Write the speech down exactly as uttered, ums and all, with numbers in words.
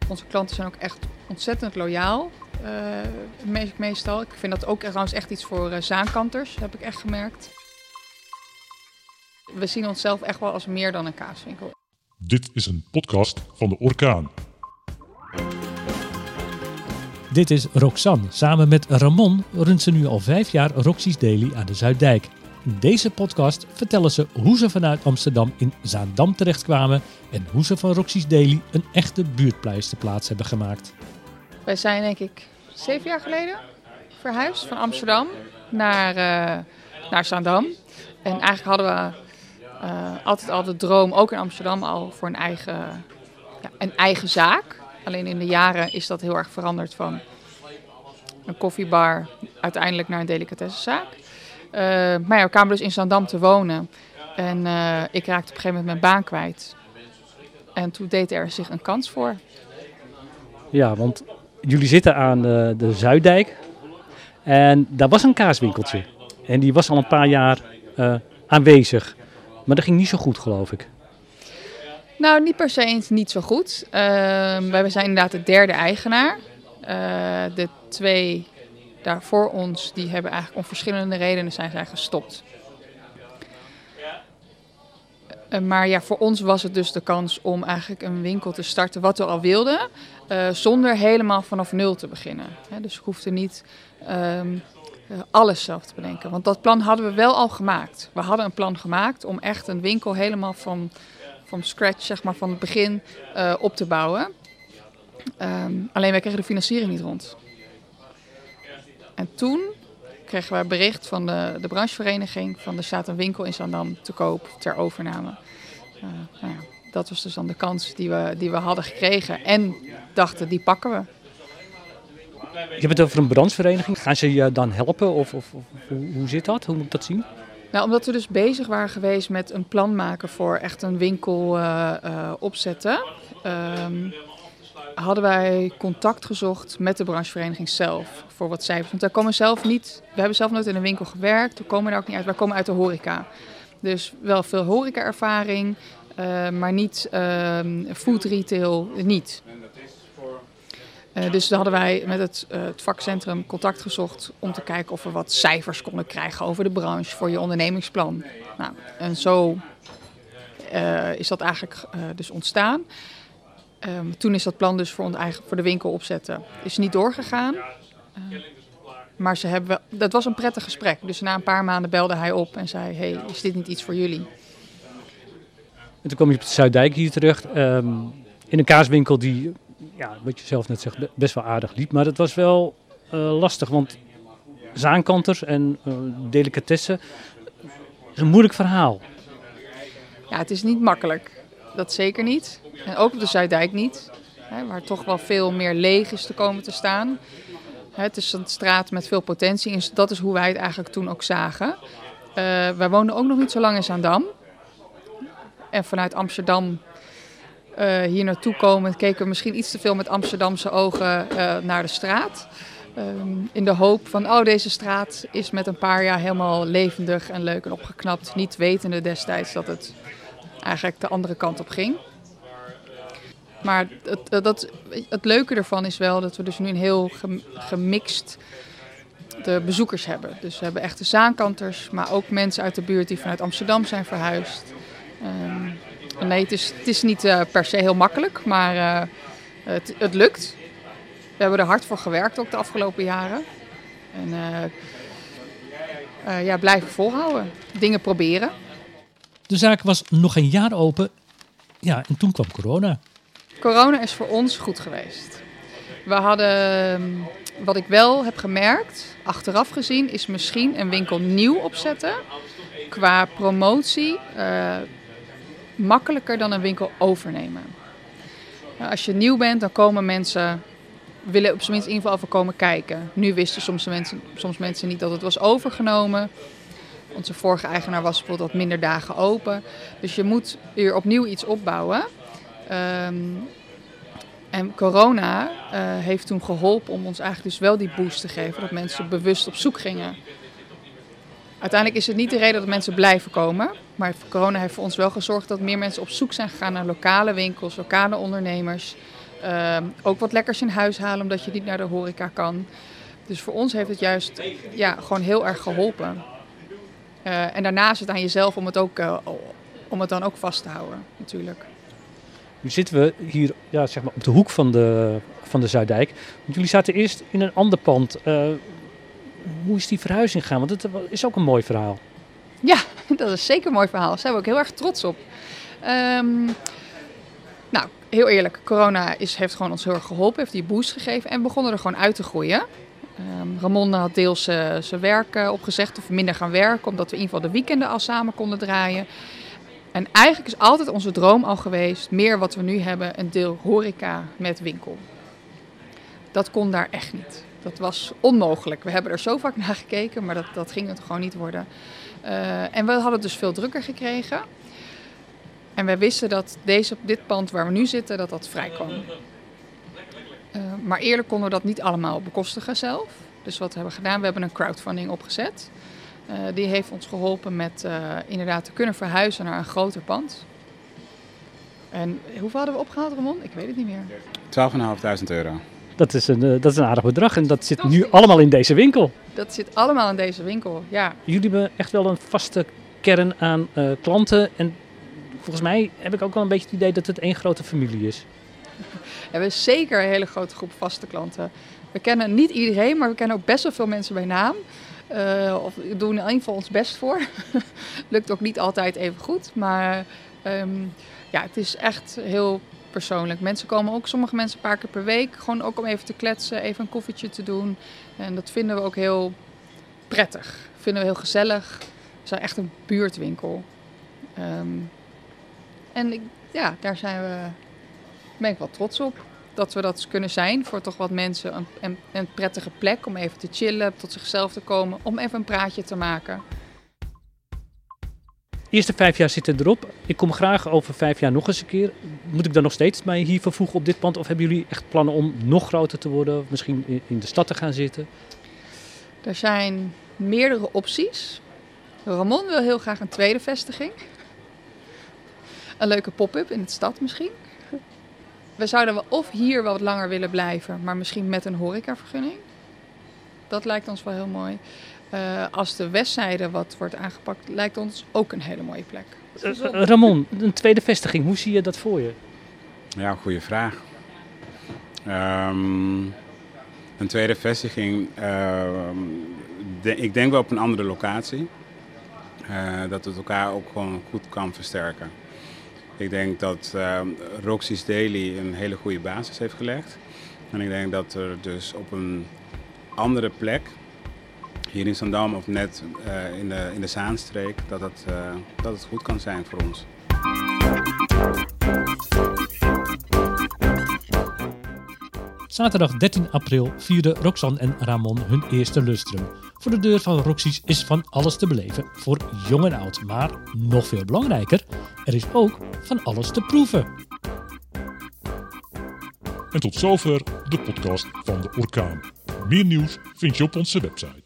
Onze klanten zijn ook echt ontzettend loyaal, uh, me- meestal. Ik vind dat ook trouwens echt iets voor uh, zaankanters, heb ik echt gemerkt. We zien onszelf echt wel als meer dan een kaaswinkel. Dit is een podcast van de Orkaan. Dit is Roxanne. Samen met Ramon runt ze nu al vijf jaar Roxy's Daily aan de Zuiddijk. In deze podcast vertellen ze hoe ze vanuit Amsterdam in Zaandam terechtkwamen en hoe ze van Roxy's Daily een echte buurtpleisterplaats hebben gemaakt. Wij zijn denk ik zeven jaar geleden verhuisd van Amsterdam naar, uh, naar Zaandam. En eigenlijk hadden we uh, altijd al de droom, ook in Amsterdam, al voor een eigen, ja, een eigen zaak. Alleen in de jaren is dat heel erg veranderd van een koffiebar uiteindelijk naar een delicatessenzaak. Uh, maar ja, we kwamen dus in Zaandam te wonen. En uh, ik raakte op een gegeven moment mijn baan kwijt. En toen deed er zich een kans voor. Ja, want jullie zitten aan de, de Zuiddijk. En daar was een kaaswinkeltje. En die was al een paar jaar uh, aanwezig. Maar dat ging niet zo goed, geloof ik. Nou, niet per se eens niet zo goed. Uh, wij zijn inderdaad de derde eigenaar. Uh, de twee daar voor ons, die hebben eigenlijk om verschillende redenen zijn zij gestopt. Uh, maar ja, voor ons was het dus de kans om eigenlijk een winkel te starten wat we al wilden. Uh, zonder helemaal vanaf nul te beginnen. He, dus we hoefden niet um, uh, alles zelf te bedenken. Want dat plan hadden we wel al gemaakt. We hadden een plan gemaakt om echt een winkel helemaal van... van scratch, zeg maar, van het begin uh, op te bouwen. Um, alleen wij kregen de financiering niet rond. En toen kregen wij bericht van de, de branchevereniging van er staat een winkel in Zaandam te koop ter overname. Uh, nou ja, dat was dus dan de kans die we, die we hadden gekregen en dachten, die pakken we. Je hebt het over een branchevereniging. Gaan ze je dan helpen of, of, of hoe, hoe zit dat? Hoe moet ik dat zien? Nou, omdat we dus bezig waren geweest met een plan maken voor echt een winkel uh, uh, opzetten, um, hadden wij contact gezocht met de branchevereniging zelf voor wat cijfers. Want wij komen zelf niet, we hebben zelf nooit in een winkel gewerkt, we komen daar ook niet uit, wij komen uit de horeca. Dus wel veel horeca-ervaring, uh, maar niet uh, food retail, niet. Uh, dus dan hadden wij met het, uh, het vakcentrum contact gezocht om te kijken of we wat cijfers konden krijgen over de branche voor je ondernemingsplan. Nou, en zo uh, is dat eigenlijk uh, dus ontstaan. Um, toen is dat plan dus voor, ons eigen, voor de winkel opzetten is niet doorgegaan. Uh, maar ze hebben, dat was een prettig gesprek. Dus na een paar maanden belde hij op en zei, hey, is dit niet iets voor jullie? En toen kwam je op de Zuiddijk hier terecht. Um, in een kaaswinkel die... Ja, wat je zelf net zegt, best wel aardig liep. Maar het was wel uh, lastig, want zaankanters en uh, delicatessen is een moeilijk verhaal. Ja, het is niet makkelijk. Dat zeker niet. En ook op de Zuiddijk niet. Hè, waar toch wel veel meer leeg is te komen te staan. Hè, het is een straat met veel potentie. En dat is hoe wij het eigenlijk toen ook zagen. Uh, wij woonden ook nog niet zo lang in Zaandam. En vanuit Amsterdam... Uh, hier naartoe komen, keken we misschien iets te veel met Amsterdamse ogen uh, naar de straat. Um, in de hoop van, oh, deze straat is met een paar jaar helemaal levendig en leuk en opgeknapt. Niet wetende destijds dat het eigenlijk de andere kant op ging. Maar het, dat, het leuke ervan is wel dat we dus nu een heel gemixt de bezoekers hebben. Dus we hebben echte zaankanters, maar ook mensen uit de buurt die vanuit Amsterdam zijn verhuisd. Um, Nee, het is, het is niet uh, per se heel makkelijk, maar uh, het, het lukt. We hebben er hard voor gewerkt ook de afgelopen jaren. En uh, uh, ja, blijven volhouden. Dingen proberen. De zaak was nog een jaar open. Ja, en toen kwam corona. Corona is voor ons goed geweest. We hadden, wat ik wel heb gemerkt, achteraf gezien, is misschien een winkel nieuw opzetten. Qua promotie... Uh, makkelijker dan een winkel overnemen. Nou, als je nieuw bent, dan komen mensen, willen op zijn minst in ieder geval even komen kijken. Nu wisten soms mensen, soms mensen niet dat het was overgenomen. Onze vorige eigenaar was bijvoorbeeld wat minder dagen open. Dus je moet weer opnieuw iets opbouwen. Um, en corona uh, heeft toen geholpen om ons eigenlijk dus wel die boost te geven. Dat mensen bewust op zoek gingen. Uiteindelijk is het niet de reden dat mensen blijven komen. Maar corona heeft voor ons wel gezorgd dat meer mensen op zoek zijn gegaan naar lokale winkels, lokale ondernemers. Uh, ook wat lekkers in huis halen omdat je niet naar de horeca kan. Dus voor ons heeft het juist ja, gewoon heel erg geholpen. Uh, en daarna is het aan jezelf om het, ook, uh, om het dan ook vast te houden, natuurlijk. Nu zitten we hier ja, zeg maar op de hoek van de, van de Zuiddijk. Want jullie zaten eerst in een ander pand. Uh, hoe is die verhuizing gegaan? Want het is ook een mooi verhaal. Ja, dat is zeker een mooi verhaal. Daar zijn we ook heel erg trots op. Um, nou, heel eerlijk. Corona is, heeft gewoon ons heel erg geholpen. Heeft die boost gegeven. En we begonnen er gewoon uit te groeien. Um, Ramon had deels uh, zijn werk uh, opgezegd of minder gaan werken. Omdat we in ieder geval de weekenden al samen konden draaien. En eigenlijk is altijd onze droom al geweest, meer wat we nu hebben, een deel horeca met winkel. Dat kon daar echt niet. Dat was onmogelijk. We hebben er zo vaak naar gekeken, maar dat, dat ging het gewoon niet worden. Uh, en we hadden dus veel drukker gekregen. En wij wisten dat deze, dit pand waar we nu zitten, dat dat vrij kwam. Uh, maar eerlijk konden we dat niet allemaal bekostigen zelf. Dus wat hebben we gedaan? We hebben een crowdfunding opgezet. Uh, die heeft ons geholpen met uh, inderdaad te kunnen verhuizen naar een groter pand. En hoeveel hadden we opgehaald, Ramon? Ik weet het niet meer. twaalfduizend vijfhonderd euro. Dat is, een, uh, dat is een aardig bedrag en dat zit dat nu allemaal in deze winkel. Dat zit allemaal in deze winkel, ja. Jullie hebben echt wel een vaste kern aan uh, klanten. En volgens mij heb ik ook wel een beetje het idee dat het één grote familie is. We hebben zeker een hele grote groep vaste klanten. We kennen niet iedereen, maar we kennen ook best wel veel mensen bij naam. Uh, of we doen in ieder geval ons best voor. Lukt ook niet altijd even goed. Maar um, ja, het is echt heel persoonlijk. Mensen komen ook, sommige mensen een paar keer per week. Gewoon ook om even te kletsen, even een koffietje te doen. En dat vinden we ook heel prettig. Vinden we heel gezellig. We zijn echt een buurtwinkel. Um, en ik, ja, daar zijn we, ben ik wel trots op. Dat we dat kunnen zijn voor toch wat mensen. Een, een, een prettige plek om even te chillen, tot zichzelf te komen. Om even een praatje te maken. De eerste vijf jaar zitten erop. Ik kom graag over vijf jaar nog eens een keer. Moet ik dan nog steeds mij hier vervoegen op dit pand? Of hebben jullie echt plannen om nog groter te worden? Of misschien in, in de stad te gaan zitten? Er zijn meerdere opties. Ramon wil heel graag een tweede vestiging. Een leuke pop-up in de stad misschien. We zouden wel of hier wel wat langer willen blijven, maar misschien met een horecavergunning. Dat lijkt ons wel heel mooi. Uh, als de westzijde wat wordt aangepakt, lijkt ons ook een hele mooie plek. Uh, uh, Ramon, een tweede vestiging, hoe zie je dat voor je? Ja, goede vraag. Um, een tweede vestiging, uh, de, ik denk wel op een andere locatie. Uh, dat het elkaar ook gewoon goed kan versterken. Ik denk dat uh, Roxy's Daily een hele goede basis heeft gelegd. En ik denk dat er dus op een andere plek, hier in Zaandam of net uh, in, de, in de Zaanstreek, dat het, uh, dat het goed kan zijn voor ons. Zaterdag dertien april vierden Roxanne en Ramon hun eerste lustrum. Voor de deur van Roxy's is van alles te beleven, voor jong en oud. Maar nog veel belangrijker, er is ook van alles te proeven. En tot zover de podcast van de Orkaan. Meer nieuws vind je op onze website.